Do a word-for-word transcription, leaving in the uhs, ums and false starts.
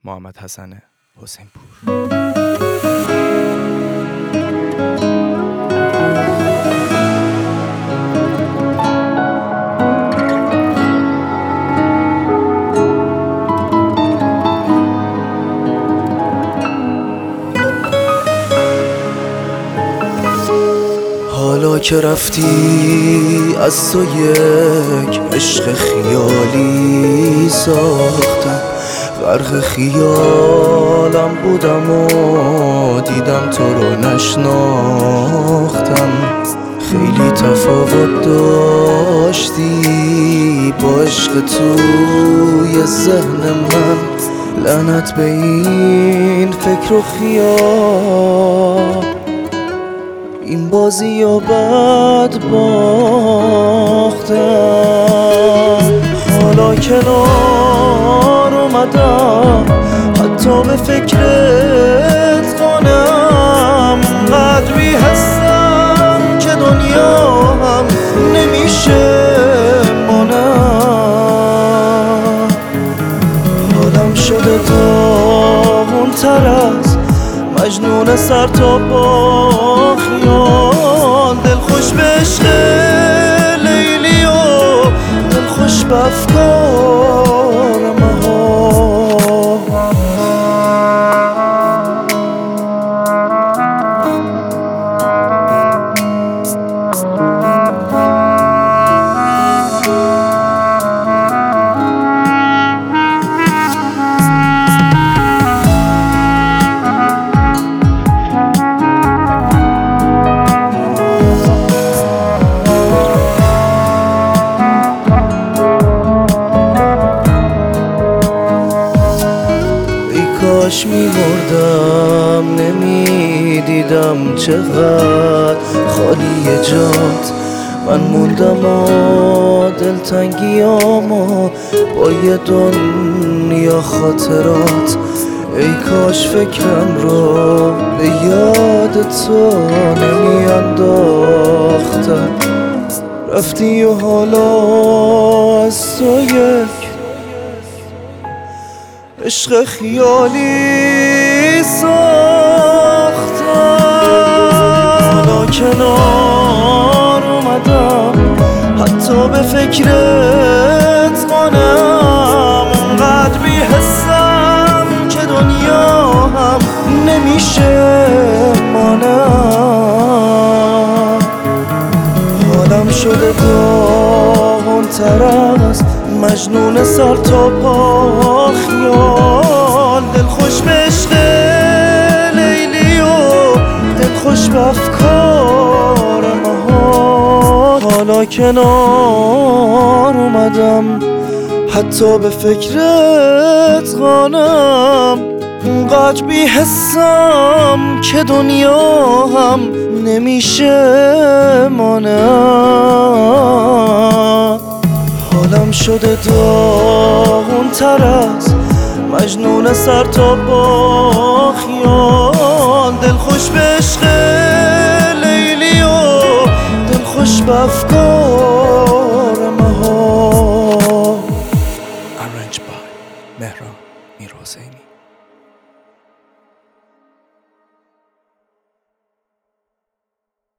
محمد حسن حسین پور. حالا که رفتی از تو یک عشق خیالی ساختم، غرق خیالم بودم و دیدم تو رو نشناختم. خیلی تفاوت داشتی با عشق توی ذهن من، لعنت به این فکر و خیال، این بازی و بد باختم. حالا کنار اومدم، حتی به فکرت کنم، قدر بی هستم که دنیا هم نمیشه مانم. حالم شده داغون تر از مجنون سر تا پا خیال، دل خوش به عشق لیلی و دل خوش به افکار مها. کاش می‌مردم نمی‌دیدم چقدر خالی جات من موندم و دلتنگیامو با یه دنیا خاطرات. ای کاش فکرم رو به یاد تو نمی‌انداختم. رفتی و حالا از تو یک عشق خیالی ساختم. حالا کنار اومدم، حتی به فکرت کنم، اونقدر بی حسم که دنیا هم نمیشه مانم. حالم شده داغون تر از مجنون سر تا پا خیال، دل خوش به عشق لیلی و دل خوش به افکار مها. حالا کنار اومدم، حتی به فکرت قانم، اونقدر بی حسم که دنیا هم نمیشه مانم. حالم شده داغون تر از مجنون سر تا پا خیال، دل خوش به عشق لیلی و دل خوش به افکار